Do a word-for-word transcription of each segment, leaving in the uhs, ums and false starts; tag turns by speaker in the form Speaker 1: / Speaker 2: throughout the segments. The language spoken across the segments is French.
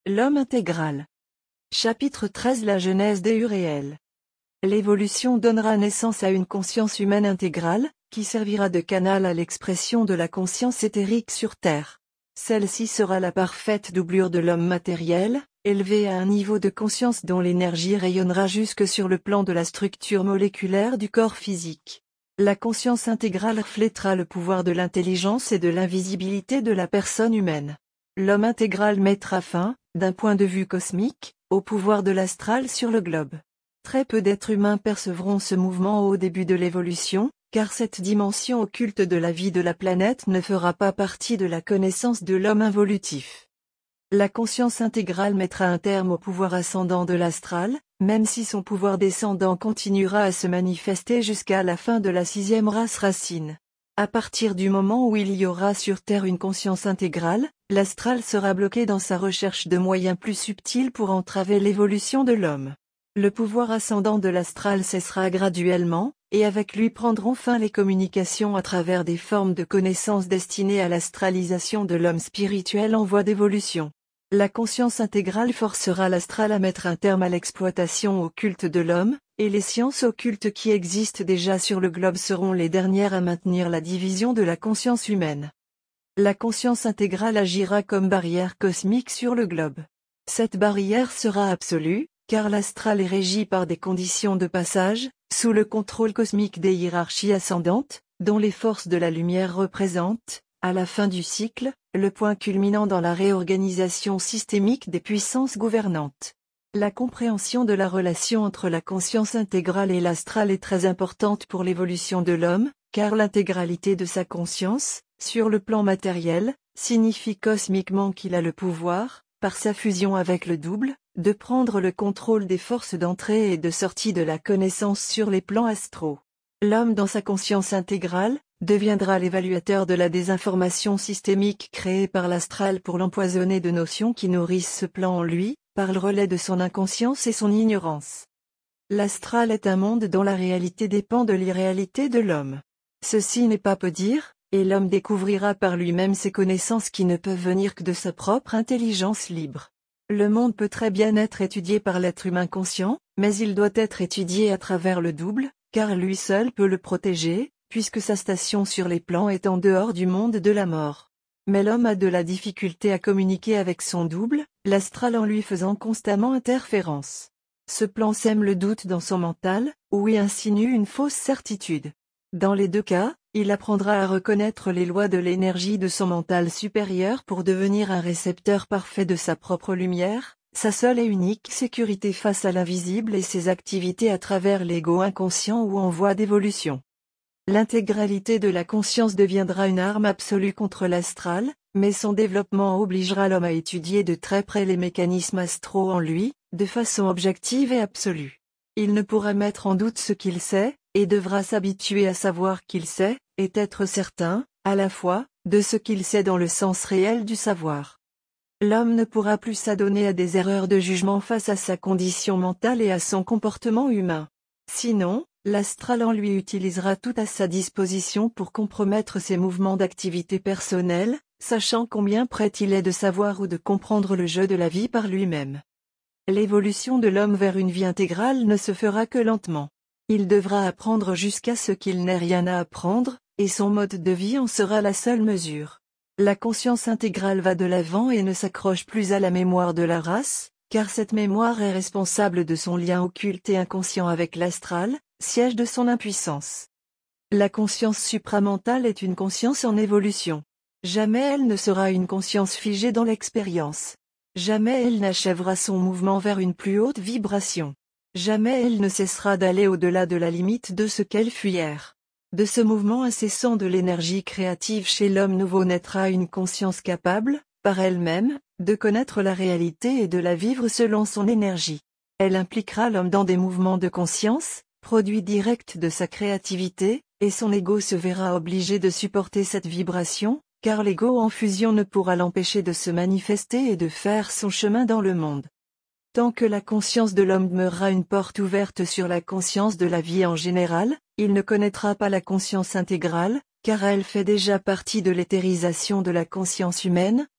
Speaker 1: L'homme intégral. Chapitre treize. La genèse des Uréel. L'évolution donnera naissance à une conscience humaine intégrale, qui servira de canal à l'expression de la conscience éthérique sur Terre. Celle-ci sera la parfaite doublure de l'homme matériel, élevé à un niveau de conscience dont l'énergie rayonnera jusque sur le plan de la structure moléculaire du corps physique. La conscience intégrale reflétera le pouvoir de l'intelligence et de l'invisibilité de la personne humaine. L'homme intégral mettra fin, d'un point de vue cosmique, au pouvoir de l'astral sur le globe. Très peu d'êtres humains percevront ce mouvement au début de l'évolution, car cette dimension occulte de la vie de la planète ne fera pas partie de la connaissance de l'homme involutif. La conscience intégrale mettra un terme au pouvoir ascendant de l'astral, même si son pouvoir descendant continuera à se manifester jusqu'à la fin de la sixième race racine. À partir du moment où il y aura sur Terre une conscience intégrale, l'astral sera bloqué dans sa recherche de moyens plus subtils pour entraver l'évolution de l'homme. Le pouvoir ascendant de l'astral cessera graduellement, et avec lui prendront fin les communications à travers des formes de connaissances destinées à l'astralisation de l'homme spirituel en voie d'évolution. La conscience intégrale forcera l'astral à mettre un terme à l'exploitation occulte de l'homme, et les sciences occultes qui existent déjà sur le globe seront les dernières à maintenir la division de la conscience humaine. La conscience intégrale agira comme barrière cosmique sur le globe. Cette barrière sera absolue, car l'astral est régi par des conditions de passage, sous le contrôle cosmique des hiérarchies ascendantes, dont les forces de la lumière représentent, à la fin du cycle, le point culminant dans la réorganisation systémique des puissances gouvernantes. La compréhension de la relation entre la conscience intégrale et l'astral est très importante pour l'évolution de l'homme, car l'intégralité de sa conscience, sur le plan matériel, signifie cosmiquement qu'il a le pouvoir, par sa fusion avec le double, de prendre le contrôle des forces d'entrée et de sortie de la connaissance sur les plans astraux. L'homme dans sa conscience intégrale, deviendra l'évaluateur de la désinformation systémique créée par l'astral pour l'empoisonner de notions qui nourrissent ce plan en lui, par le relais de son inconscience et son ignorance. L'astral est un monde dont la réalité dépend de l'irréalité de l'homme. Ceci n'est pas peu dire, et l'homme découvrira par lui-même ces connaissances qui ne peuvent venir que de sa propre intelligence libre. Le monde peut très bien être étudié par l'être humain conscient, mais il doit être étudié à travers le double, car lui seul peut le protéger, puisque sa station sur les plans est en dehors du monde de la mort. Mais l'homme a de la difficulté à communiquer avec son double, l'astral en lui faisant constamment interférence. Ce plan sème le doute dans son mental, ou y insinue une fausse certitude. Dans les deux cas, il apprendra à reconnaître les lois de l'énergie de son mental supérieur pour devenir un récepteur parfait de sa propre lumière, sa seule et unique sécurité face à l'invisible et ses activités à travers l'ego inconscient ou en voie d'évolution. L'intégralité de la conscience deviendra une arme absolue contre l'astral, mais son développement obligera l'homme à étudier de très près les mécanismes astraux en lui, de façon objective et absolue. Il ne pourra mettre en doute ce qu'il sait, et devra s'habituer à savoir qu'il sait, et être certain, à la fois, de ce qu'il sait dans le sens réel du savoir. L'homme ne pourra plus s'adonner à des erreurs de jugement face à sa condition mentale et à son comportement humain. Sinon, l'astral en lui utilisera tout à sa disposition pour compromettre ses mouvements d'activité personnelle, sachant combien prêt il est de savoir ou de comprendre le jeu de la vie par lui-même. L'évolution de l'homme vers une vie intégrale ne se fera que lentement. Il devra apprendre jusqu'à ce qu'il n'ait rien à apprendre, et son mode de vie en sera la seule mesure. La conscience intégrale va de l'avant et ne s'accroche plus à la mémoire de la race, car cette mémoire est responsable de son lien occulte et inconscient avec l'astral, siège de son impuissance. La conscience supramentale est une conscience en évolution. Jamais elle ne sera une conscience figée dans l'expérience. Jamais elle n'achèvera son mouvement vers une plus haute vibration. Jamais elle ne cessera d'aller au-delà de la limite de ce qu'elle fut hier. De ce mouvement incessant de l'énergie créative chez l'homme nouveau naîtra une conscience capable, par elle-même, de connaître la réalité et de la vivre selon son énergie. Elle impliquera l'homme dans des mouvements de conscience, produit direct de sa créativité, et son ego se verra obligé de supporter cette vibration, car l'ego en fusion ne pourra l'empêcher de se manifester et de faire son chemin dans le monde. Tant que la conscience de l'homme demeurera une porte ouverte sur la conscience de la vie en général, il ne connaîtra pas la conscience intégrale, car elle fait déjà partie de l'éthérisation de la conscience humaine,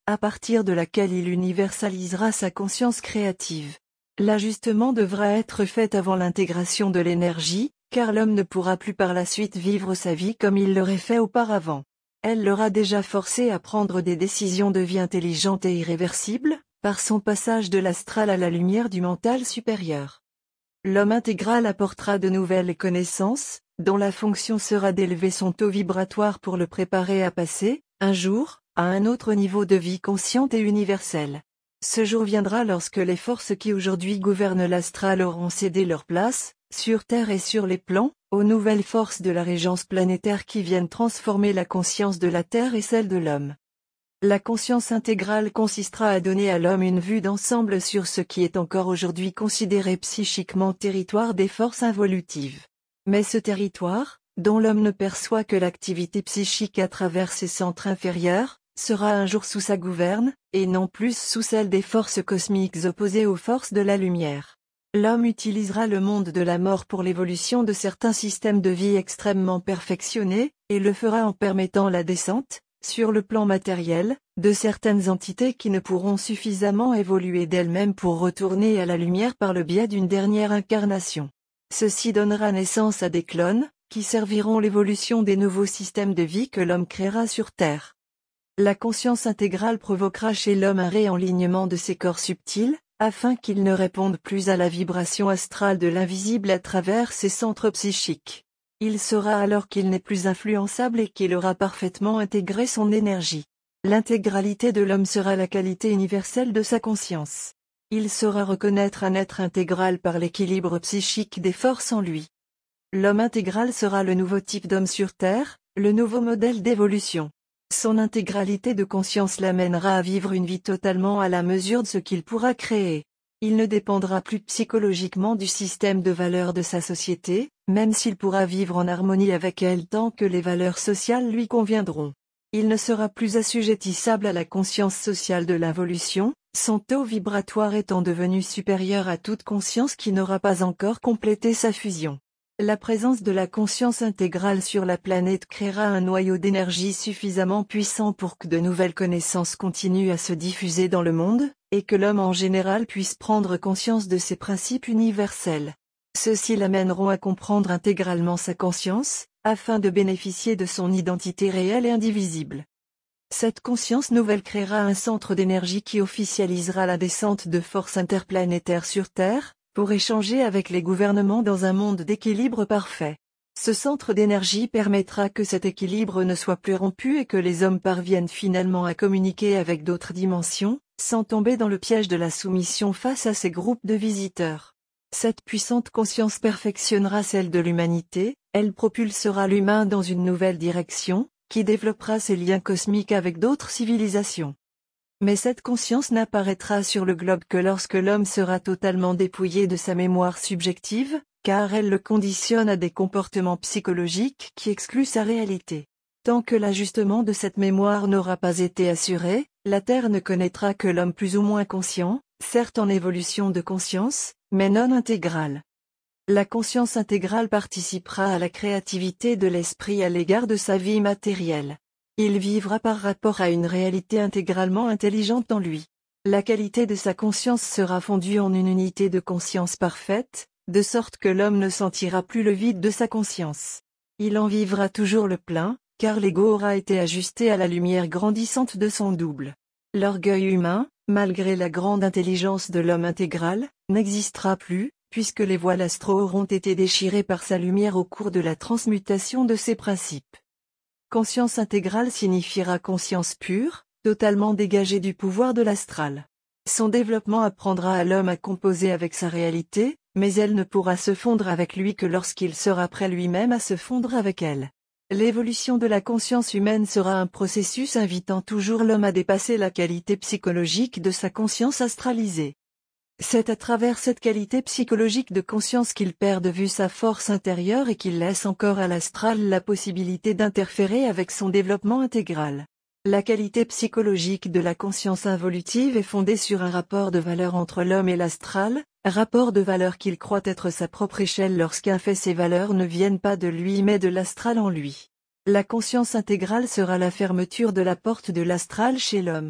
Speaker 1: à partir de laquelle il universalisera sa conscience créative. L'ajustement devra être fait avant l'intégration de l'énergie, car l'homme ne pourra plus par la suite vivre sa vie comme il l'aurait fait auparavant. Elle l'aura déjà forcé à prendre des décisions de vie intelligentes et irréversibles, par son passage de l'astral à la lumière du mental supérieur. L'homme intégral apportera de nouvelles connaissances, dont la fonction sera d'élever son taux vibratoire pour le préparer à passer, un jour, à un autre niveau de vie consciente et universelle. Ce jour viendra lorsque les forces qui aujourd'hui gouvernent l'astral auront cédé leur place, sur Terre et sur les plans, aux nouvelles forces de la régence planétaire qui viennent transformer la conscience de la Terre et celle de l'homme. La conscience intégrale consistera à donner à l'homme une vue d'ensemble sur ce qui est encore aujourd'hui considéré psychiquement territoire des forces involutives. Mais ce territoire, dont l'homme ne perçoit que l'activité psychique à travers ses centres inférieurs, sera un jour sous sa gouverne, et non plus sous celle des forces cosmiques opposées aux forces de la lumière. L'homme utilisera le monde de la mort pour l'évolution de certains systèmes de vie extrêmement perfectionnés, et le fera en permettant la descente, sur le plan matériel, de certaines entités qui ne pourront suffisamment évoluer d'elles-mêmes pour retourner à la lumière par le biais d'une dernière incarnation. Ceci donnera naissance à des clones, qui serviront l'évolution des nouveaux systèmes de vie que l'homme créera sur Terre. La conscience intégrale provoquera chez l'homme un réalignement de ses corps subtils, afin qu'il ne réponde plus à la vibration astrale de l'invisible à travers ses centres psychiques. Il saura alors qu'il n'est plus influençable et qu'il aura parfaitement intégré son énergie. L'intégralité de l'homme sera la qualité universelle de sa conscience. Il saura reconnaître un être intégral par l'équilibre psychique des forces en lui. L'homme intégral sera le nouveau type d'homme sur Terre, le nouveau modèle d'évolution. Son intégralité de conscience l'amènera à vivre une vie totalement à la mesure de ce qu'il pourra créer. Il ne dépendra plus psychologiquement du système de valeurs de sa société, même s'il pourra vivre en harmonie avec elle tant que les valeurs sociales lui conviendront. Il ne sera plus assujettissable à la conscience sociale de l'involution, son taux vibratoire étant devenu supérieur à toute conscience qui n'aura pas encore complété sa fusion. La présence de la conscience intégrale sur la planète créera un noyau d'énergie suffisamment puissant pour que de nouvelles connaissances continuent à se diffuser dans le monde, et que l'homme en général puisse prendre conscience de ses principes universels. Ceux-ci l'amèneront à comprendre intégralement sa conscience, afin de bénéficier de son identité réelle et indivisible. Cette conscience nouvelle créera un centre d'énergie qui officialisera la descente de forces interplanétaires sur Terre, pour échanger avec les gouvernements dans un monde d'équilibre parfait. Ce centre d'énergie permettra que cet équilibre ne soit plus rompu et que les hommes parviennent finalement à communiquer avec d'autres dimensions, sans tomber dans le piège de la soumission face à ces groupes de visiteurs. Cette puissante conscience perfectionnera celle de l'humanité, elle propulsera l'humain dans une nouvelle direction, qui développera ses liens cosmiques avec d'autres civilisations. Mais cette conscience n'apparaîtra sur le globe que lorsque l'homme sera totalement dépouillé de sa mémoire subjective, car elle le conditionne à des comportements psychologiques qui excluent sa réalité. Tant que l'ajustement de cette mémoire n'aura pas été assuré, la Terre ne connaîtra que l'homme plus ou moins conscient, certes en évolution de conscience, mais non intégrale. La conscience intégrale participera à la créativité de l'esprit à l'égard de sa vie matérielle. Il vivra par rapport à une réalité intégralement intelligente en lui. La qualité de sa conscience sera fondue en une unité de conscience parfaite, de sorte que l'homme ne sentira plus le vide de sa conscience. Il en vivra toujours le plein, car l'ego aura été ajusté à la lumière grandissante de son double. L'orgueil humain, malgré la grande intelligence de l'homme intégral, n'existera plus, puisque les voiles astraux auront été déchirées par sa lumière au cours de la transmutation de ses principes. Conscience intégrale signifiera conscience pure, totalement dégagée du pouvoir de l'astral. Son développement apprendra à l'homme à composer avec sa réalité, mais elle ne pourra se fondre avec lui que lorsqu'il sera prêt lui-même à se fondre avec elle. L'évolution de la conscience humaine sera un processus invitant toujours l'homme à dépasser la qualité psychologique de sa conscience astralisée. C'est à travers cette qualité psychologique de conscience qu'il perd de vue sa force intérieure et qu'il laisse encore à l'astral la possibilité d'interférer avec son développement intégral. La qualité psychologique de la conscience involutive est fondée sur un rapport de valeur entre l'homme et l'astral, rapport de valeur qu'il croit être sa propre échelle lorsqu'un fait ces valeurs ne viennent pas de lui mais de l'astral en lui. La conscience intégrale sera la fermeture de la porte de l'astral chez l'homme.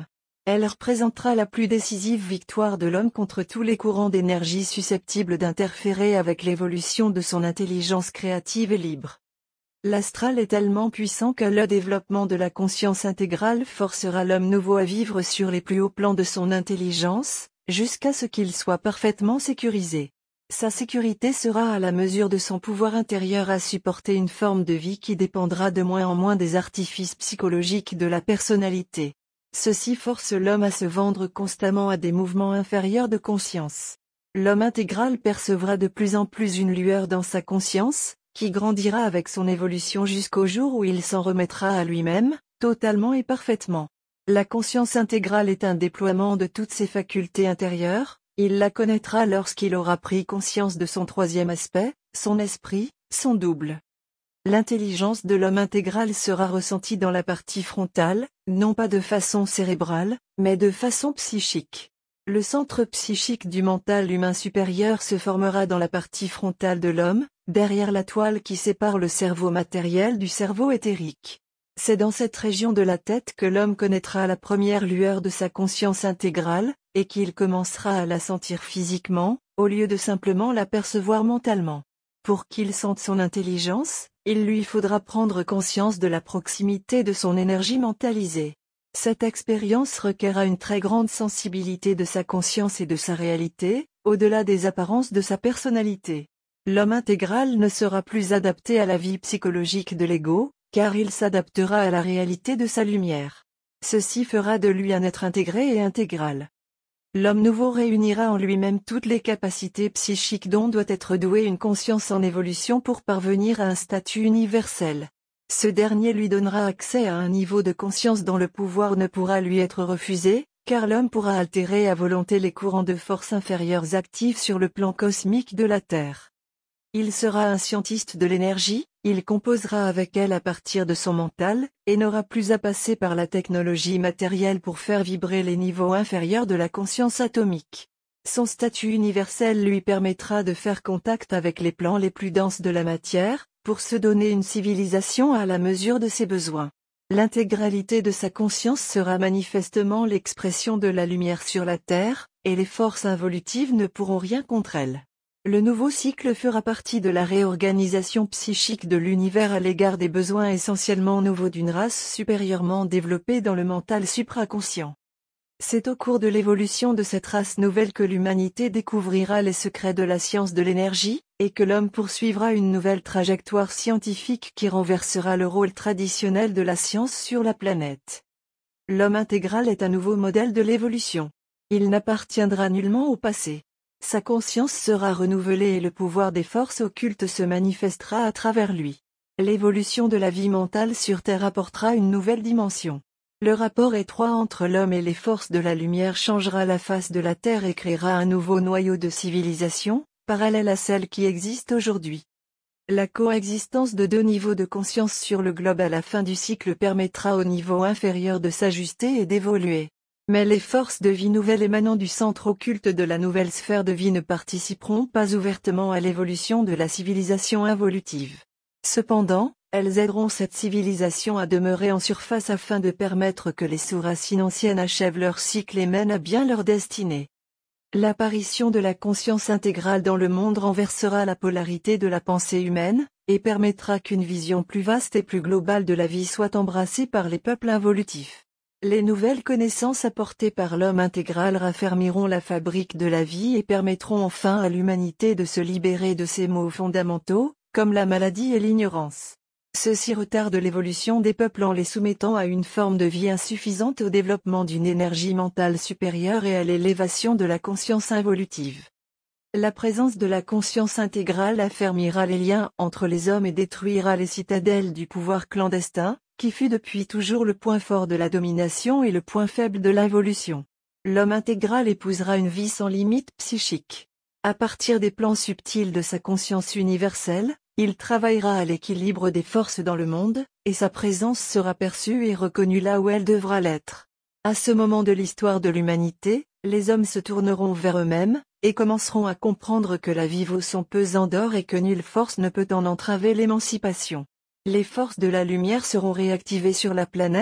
Speaker 1: Elle représentera la plus décisive victoire de l'homme contre tous les courants d'énergie susceptibles d'interférer avec l'évolution de son intelligence créative et libre. L'astral est tellement puissant que le développement de la conscience intégrale forcera l'homme nouveau à vivre sur les plus hauts plans de son intelligence, jusqu'à ce qu'il soit parfaitement sécurisé. Sa sécurité sera à la mesure de son pouvoir intérieur à supporter une forme de vie qui dépendra de moins en moins des artifices psychologiques de la personnalité. Ceci force l'homme à se vendre constamment à des mouvements inférieurs de conscience. L'homme intégral percevra de plus en plus une lueur dans sa conscience, qui grandira avec son évolution jusqu'au jour où il s'en remettra à lui-même, totalement et parfaitement. La conscience intégrale est un déploiement de toutes ses facultés intérieures, il la connaîtra lorsqu'il aura pris conscience de son troisième aspect, son esprit, son double. L'intelligence de l'homme intégral sera ressentie dans la partie frontale, non pas de façon cérébrale, mais de façon psychique. Le centre psychique du mental humain supérieur se formera dans la partie frontale de l'homme, derrière la toile qui sépare le cerveau matériel du cerveau éthérique. C'est dans cette région de la tête que l'homme connaîtra la première lueur de sa conscience intégrale, et qu'il commencera à la sentir physiquement, au lieu de simplement la percevoir mentalement. Pour qu'il sente son intelligence, il lui faudra prendre conscience de la proximité de son énergie mentalisée. Cette expérience requerra une très grande sensibilité de sa conscience et de sa réalité, au-delà des apparences de sa personnalité. L'homme intégral ne sera plus adapté à la vie psychologique de l'ego, car il s'adaptera à la réalité de sa lumière. Ceci fera de lui un être intégré et intégral. L'homme nouveau réunira en lui-même toutes les capacités psychiques dont doit être douée une conscience en évolution pour parvenir à un statut universel. Ce dernier lui donnera accès à un niveau de conscience dont le pouvoir ne pourra lui être refusé, car l'homme pourra altérer à volonté les courants de force inférieurs actifs sur le plan cosmique de la Terre. Il sera un scientiste de l'énergie, il composera avec elle à partir de son mental, et n'aura plus à passer par la technologie matérielle pour faire vibrer les niveaux inférieurs de la conscience atomique. Son statut universel lui permettra de faire contact avec les plans les plus denses de la matière, pour se donner une civilisation à la mesure de ses besoins. L'intégralité de sa conscience sera manifestement l'expression de la lumière sur la Terre, et les forces involutives ne pourront rien contre elle. Le nouveau cycle fera partie de la réorganisation psychique de l'univers à l'égard des besoins essentiellement nouveaux d'une race supérieurement développée dans le mental supraconscient. C'est au cours de l'évolution de cette race nouvelle que l'humanité découvrira les secrets de la science de l'énergie, et que l'homme poursuivra une nouvelle trajectoire scientifique qui renversera le rôle traditionnel de la science sur la planète. L'homme intégral est un nouveau modèle de l'évolution. Il n'appartiendra nullement au passé. Sa conscience sera renouvelée et le pouvoir des forces occultes se manifestera à travers lui. L'évolution de la vie mentale sur Terre apportera une nouvelle dimension. Le rapport étroit entre l'homme et les forces de la lumière changera la face de la Terre et créera un nouveau noyau de civilisation, parallèle à celle qui existe aujourd'hui. La coexistence de deux niveaux de conscience sur le globe à la fin du cycle permettra au niveau inférieur de s'ajuster et d'évoluer. Mais les forces de vie nouvelles émanant du centre occulte de la nouvelle sphère de vie ne participeront pas ouvertement à l'évolution de la civilisation involutive. Cependant, elles aideront cette civilisation à demeurer en surface afin de permettre que les sous-racines anciennes achèvent leur cycle et mènent à bien leur destinée. L'apparition de la conscience intégrale dans le monde renversera la polarité de la pensée humaine, et permettra qu'une vision plus vaste et plus globale de la vie soit embrassée par les peuples involutifs. Les nouvelles connaissances apportées par l'homme intégral raffermiront la fabrique de la vie et permettront enfin à l'humanité de se libérer de ses maux fondamentaux, comme la maladie et l'ignorance. Ceci retarde l'évolution des peuples en les soumettant à une forme de vie insuffisante au développement d'une énergie mentale supérieure et à l'élévation de la conscience involutive. La présence de la conscience intégrale affermira les liens entre les hommes et détruira les citadelles du pouvoir clandestin, qui fut depuis toujours le point fort de la domination et le point faible de l'évolution. L'homme intégral épousera une vie sans limite psychique. À partir des plans subtils de sa conscience universelle, il travaillera à l'équilibre des forces dans le monde, et sa présence sera perçue et reconnue là où elle devra l'être. À ce moment de l'histoire de l'humanité, les hommes se tourneront vers eux-mêmes, et commenceront à comprendre que la vie vaut son pesant d'or et que nulle force ne peut en entraver l'émancipation. Les forces de la lumière seront réactivées sur la planète,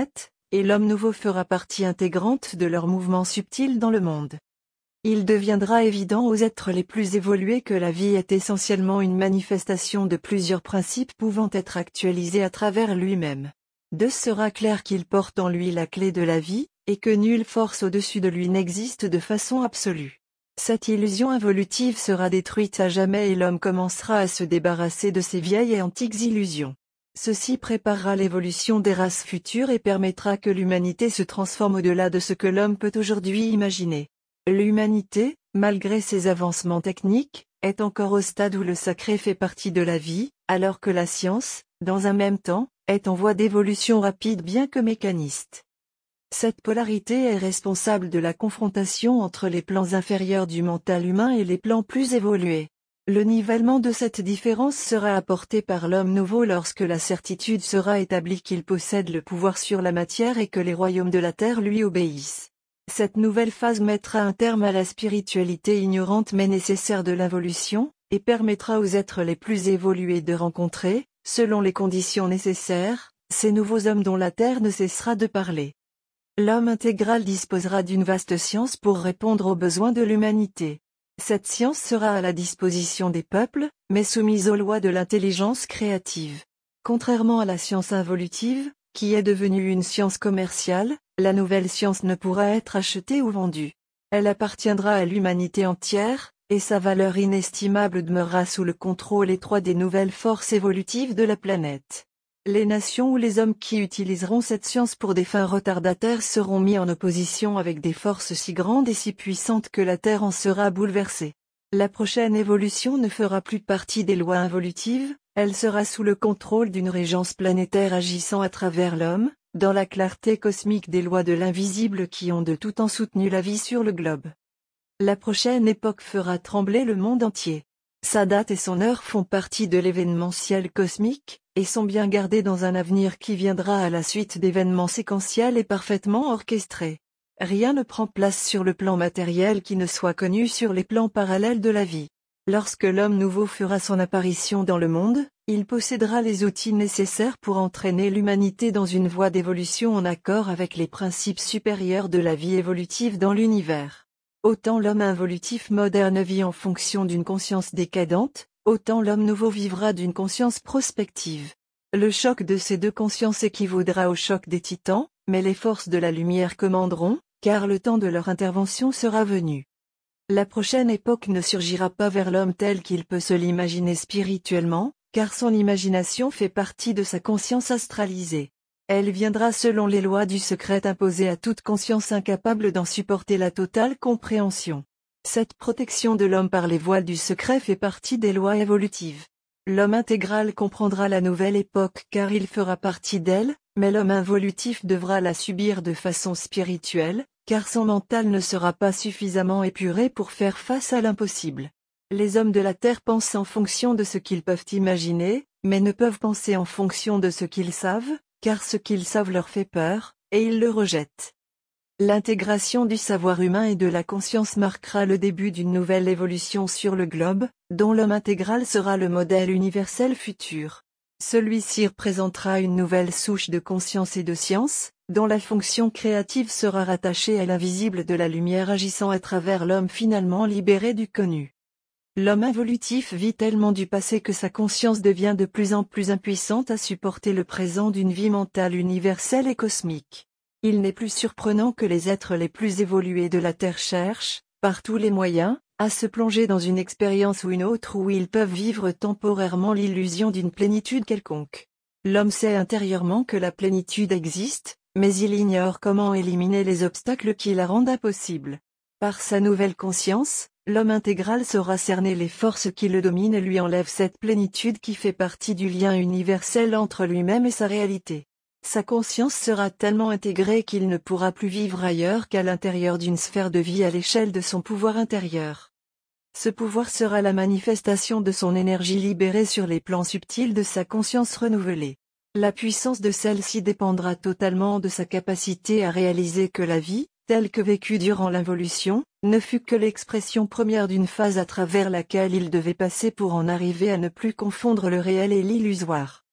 Speaker 1: et l'homme nouveau fera partie intégrante de leurs mouvements subtils dans le monde. Il deviendra évident aux êtres les plus évolués que la vie est essentiellement une manifestation de plusieurs principes pouvant être actualisés à travers lui-même. De sera clair qu'il porte en lui la clé de la vie, et que nulle force au-dessus de lui n'existe de façon absolue. Cette illusion involutive sera détruite à jamais et l'homme commencera à se débarrasser de ces vieilles et antiques illusions. Ceci préparera l'évolution des races futures et permettra que l'humanité se transforme au-delà de ce que l'homme peut aujourd'hui imaginer. L'humanité, malgré ses avancements techniques, est encore au stade où le sacré fait partie de la vie, alors que la science, dans un même temps, est en voie d'évolution rapide bien que mécaniste. Cette polarité est responsable de la confrontation entre les plans inférieurs du mental humain et les plans plus évolués. Le nivellement de cette différence sera apporté par l'homme nouveau lorsque la certitude sera établie qu'il possède le pouvoir sur la matière et que les royaumes de la terre lui obéissent. Cette nouvelle phase mettra un terme à la spiritualité ignorante mais nécessaire de l'involution, et permettra aux êtres les plus évolués de rencontrer, selon les conditions nécessaires, ces nouveaux hommes dont la terre ne cessera de parler. L'homme intégral disposera d'une vaste science pour répondre aux besoins de l'humanité. Cette science sera à la disposition des peuples, mais soumise aux lois de l'intelligence créative. Contrairement à la science involutive, qui est devenue une science commerciale, la nouvelle science ne pourra être achetée ou vendue. Elle appartiendra à l'humanité entière, et sa valeur inestimable demeurera sous le contrôle étroit des nouvelles forces évolutives de la planète. Les nations ou les hommes qui utiliseront cette science pour des fins retardataires seront mis en opposition avec des forces si grandes et si puissantes que la Terre en sera bouleversée. La prochaine évolution ne fera plus partie des lois involutives, elle sera sous le contrôle d'une régence planétaire agissant à travers l'homme, dans la clarté cosmique des lois de l'invisible qui ont de tout temps soutenu la vie sur le globe. La prochaine époque fera trembler le monde entier. Sa date et son heure font partie de l'événementiel cosmique, et sont bien gardés dans un avenir qui viendra à la suite d'événements séquentiels et parfaitement orchestrés. Rien ne prend place sur le plan matériel qui ne soit connu sur les plans parallèles de la vie. Lorsque l'homme nouveau fera son apparition dans le monde, il possédera les outils nécessaires pour entraîner l'humanité dans une voie d'évolution en accord avec les principes supérieurs de la vie évolutive dans l'univers. Autant l'homme involutif moderne vit en fonction d'une conscience décadente, autant l'homme nouveau vivra d'une conscience prospective. Le choc de ces deux consciences équivaudra au choc des titans, mais les forces de la lumière commanderont, car le temps de leur intervention sera venu. La prochaine époque ne surgira pas vers l'homme tel qu'il peut se l'imaginer spirituellement, car son imagination fait partie de sa conscience astralisée. Elle viendra selon les lois du secret imposées à toute conscience incapable d'en supporter la totale compréhension. Cette protection de l'homme par les voiles du secret fait partie des lois évolutives. L'homme intégral comprendra la nouvelle époque car il fera partie d'elle, mais l'homme involutif devra la subir de façon spirituelle, car son mental ne sera pas suffisamment épuré pour faire face à l'impossible. Les hommes de la Terre pensent en fonction de ce qu'ils peuvent imaginer, mais ne peuvent penser en fonction de ce qu'ils savent, car ce qu'ils savent leur fait peur, et ils le rejettent. L'intégration du savoir humain et de la conscience marquera le début d'une nouvelle évolution sur le globe, dont l'homme intégral sera le modèle universel futur. Celui-ci représentera une nouvelle souche de conscience et de science, dont la fonction créative sera rattachée à l'invisible de la lumière agissant à travers l'homme finalement libéré du connu. L'homme involutif vit tellement du passé que sa conscience devient de plus en plus impuissante à supporter le présent d'une vie mentale universelle et cosmique. Il n'est plus surprenant que les êtres les plus évolués de la Terre cherchent, par tous les moyens, à se plonger dans une expérience ou une autre où ils peuvent vivre temporairement l'illusion d'une plénitude quelconque. L'homme sait intérieurement que la plénitude existe, mais il ignore comment éliminer les obstacles qui la rendent impossible. Par sa nouvelle conscience, l'homme intégral saura cerner les forces qui le dominent et lui enlève cette plénitude qui fait partie du lien universel entre lui-même et sa réalité. Sa conscience sera tellement intégrée qu'il ne pourra plus vivre ailleurs qu'à l'intérieur d'une sphère de vie à l'échelle de son pouvoir intérieur. Ce pouvoir sera la manifestation de son énergie libérée sur les plans subtils de sa conscience renouvelée. La puissance de celle-ci dépendra totalement de sa capacité à réaliser que la vie, telle que vécue durant l'involution, ne fut que l'expression première d'une phase à travers laquelle il devait passer pour en arriver à ne plus confondre le réel et l'illusoire.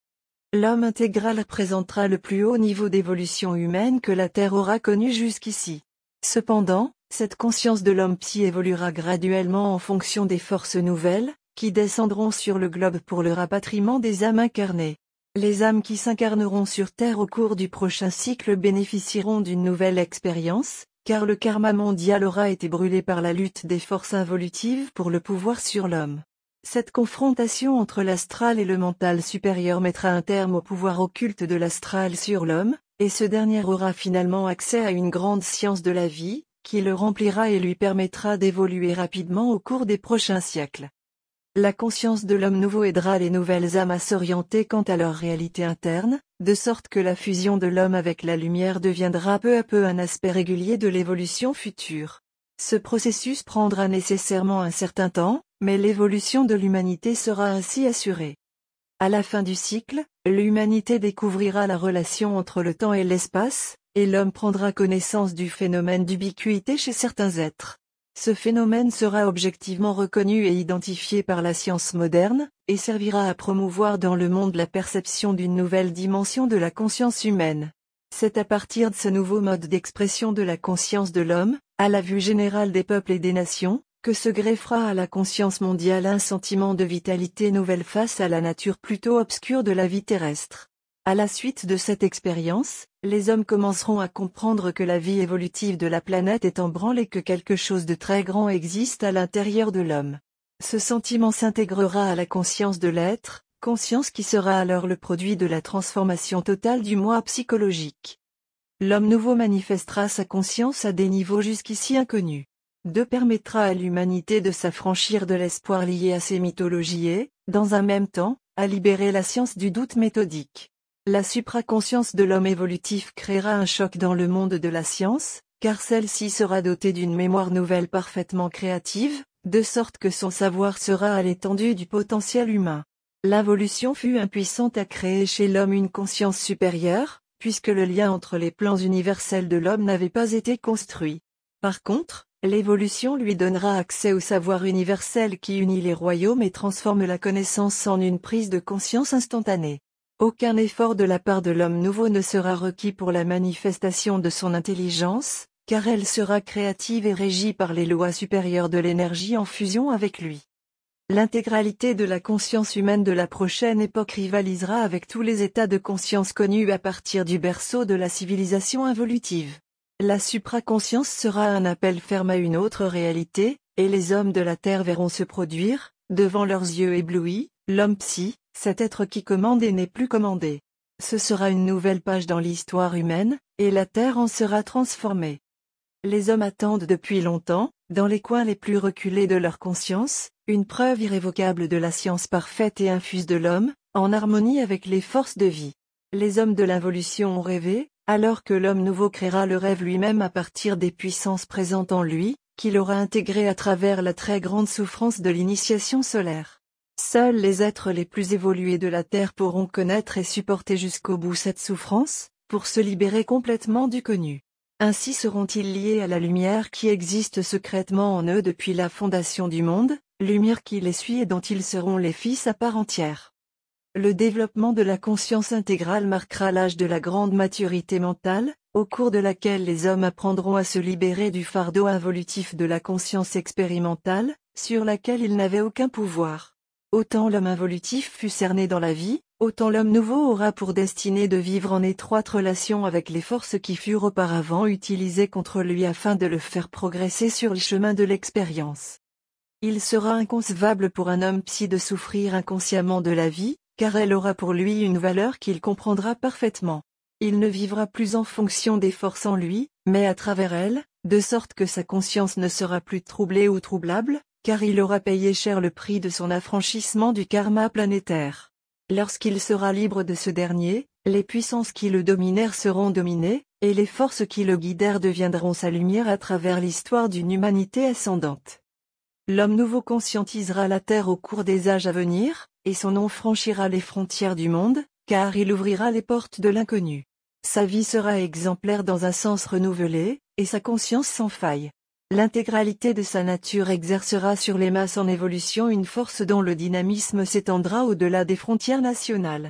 Speaker 1: L'homme intégral représentera le plus haut niveau d'évolution humaine que la Terre aura connu jusqu'ici. Cependant, cette conscience de l'homme psy évoluera graduellement en fonction des forces nouvelles, qui descendront sur le globe pour le rapatriement des âmes incarnées. Les âmes qui s'incarneront sur Terre au cours du prochain cycle bénéficieront d'une nouvelle expérience, car le karma mondial aura été brûlé par la lutte des forces involutives pour le pouvoir sur l'homme. Cette confrontation entre l'astral et le mental supérieur mettra un terme au pouvoir occulte de l'astral sur l'homme, et ce dernier aura finalement accès à une grande science de la vie, qui le remplira et lui permettra d'évoluer rapidement au cours des prochains siècles. La conscience de l'homme nouveau aidera les nouvelles âmes à s'orienter quant à leur réalité interne, de sorte que la fusion de l'homme avec la lumière deviendra peu à peu un aspect régulier de l'évolution future. Ce processus prendra nécessairement un certain temps, mais l'évolution de l'humanité sera ainsi assurée. À la fin du cycle, l'humanité découvrira la relation entre le temps et l'espace, et l'homme prendra connaissance du phénomène d'ubiquité chez certains êtres. Ce phénomène sera objectivement reconnu et identifié par la science moderne, et servira à promouvoir dans le monde la perception d'une nouvelle dimension de la conscience humaine. C'est à partir de ce nouveau mode d'expression de la conscience de l'homme, à la vue générale des peuples et des nations, que se greffera à la conscience mondiale un sentiment de vitalité nouvelle face à la nature plutôt obscure de la vie terrestre. À la suite de cette expérience, les hommes commenceront à comprendre que la vie évolutive de la planète est en branle et que quelque chose de très grand existe à l'intérieur de l'homme. Ce sentiment s'intégrera à la conscience de l'être, conscience qui sera alors le produit de la transformation totale du moi psychologique. L'homme nouveau manifestera sa conscience à des niveaux jusqu'ici inconnus. Deux permettra à l'humanité de s'affranchir de l'espoir lié à ces mythologies et, dans un même temps, à libérer la science du doute méthodique. La supraconscience de l'homme évolutif créera un choc dans le monde de la science, car celle-ci sera dotée d'une mémoire nouvelle parfaitement créative, de sorte que son savoir sera à l'étendue du potentiel humain. L'involution fut impuissante à créer chez l'homme une conscience supérieure, puisque le lien entre les plans universels de l'homme n'avait pas été construit. Par contre, l'évolution lui donnera accès au savoir universel qui unit les royaumes et transforme la connaissance en une prise de conscience instantanée. Aucun effort de la part de l'homme nouveau ne sera requis pour la manifestation de son intelligence, car elle sera créative et régie par les lois supérieures de l'énergie en fusion avec lui. L'intégralité de la conscience humaine de la prochaine époque rivalisera avec tous les états de conscience connus à partir du berceau de la civilisation involutive. La supraconscience sera un appel ferme à une autre réalité, et les hommes de la Terre verront se produire, devant leurs yeux éblouis, l'homme psy, cet être qui commande et n'est plus commandé. Ce sera une nouvelle page dans l'histoire humaine, et la Terre en sera transformée. Les hommes attendent depuis longtemps, dans les coins les plus reculés de leur conscience, une preuve irrévocable de la science parfaite et infuse de l'homme, en harmonie avec les forces de vie. Les hommes de l'involution ont rêvé, alors que l'homme nouveau créera le rêve lui-même à partir des puissances présentes en lui, qu'il aura intégrées à travers la très grande souffrance de l'initiation solaire. Seuls les êtres les plus évolués de la Terre pourront connaître et supporter jusqu'au bout cette souffrance, pour se libérer complètement du connu. Ainsi seront-ils liés à la lumière qui existe secrètement en eux depuis la fondation du monde, lumière qui les suit et dont ils seront les fils à part entière. Le développement de la conscience intégrale marquera l'âge de la grande maturité mentale, au cours de laquelle les hommes apprendront à se libérer du fardeau involutif de la conscience expérimentale, sur laquelle ils n'avaient aucun pouvoir. Autant l'homme involutif fut cerné dans la vie, autant l'homme nouveau aura pour destinée de vivre en étroite relation avec les forces qui furent auparavant utilisées contre lui afin de le faire progresser sur le chemin de l'expérience. Il sera inconcevable pour un homme psy de souffrir inconsciemment de la vie, car elle aura pour lui une valeur qu'il comprendra parfaitement. Il ne vivra plus en fonction des forces en lui, mais à travers elles, de sorte que sa conscience ne sera plus troublée ou troublable, car il aura payé cher le prix de son affranchissement du karma planétaire. Lorsqu'il sera libre de ce dernier, les puissances qui le dominèrent seront dominées, et les forces qui le guidèrent deviendront sa lumière à travers l'histoire d'une humanité ascendante. L'homme nouveau conscientisera la Terre au cours des âges à venir, et son nom franchira les frontières du monde, car il ouvrira les portes de l'inconnu. Sa vie sera exemplaire dans un sens renouvelé, et sa conscience sans faille. L'intégralité de sa nature exercera sur les masses en évolution une force dont le dynamisme s'étendra au-delà des frontières nationales.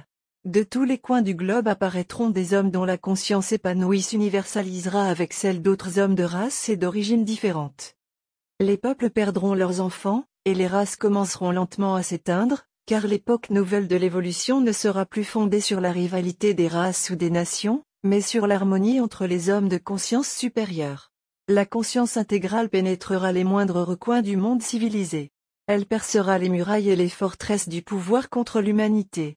Speaker 1: De tous les coins du globe apparaîtront des hommes dont la conscience épanouie s'universalisera avec celle d'autres hommes de races et d'origines différentes. Les peuples perdront leurs enfants, et les races commenceront lentement à s'éteindre, car l'époque nouvelle de l'évolution ne sera plus fondée sur la rivalité des races ou des nations, mais sur l'harmonie entre les hommes de conscience supérieure. La conscience intégrale pénétrera les moindres recoins du monde civilisé. Elle percera les murailles et les forteresses du pouvoir contre l'humanité.